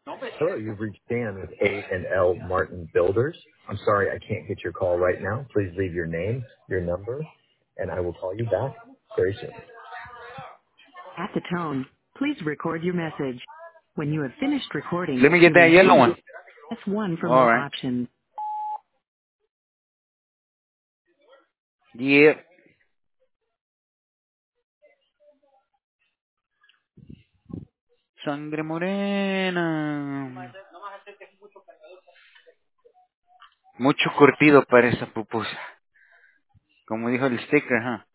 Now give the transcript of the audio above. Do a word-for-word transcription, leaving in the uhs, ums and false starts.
Hello, you've reached Dan with A and L Martin Builders. I'm sorry I can't get your call right now. Please leave your name, your number, and I will call you back very soon. At the tone, please record your message. When you have finished recording, Let me you get that may yellow hang up. one. Press one for All more right. options. Yep. Sangre morena. Mucho curtido para esa pupusa. Como dijo el sticker, ¿huh?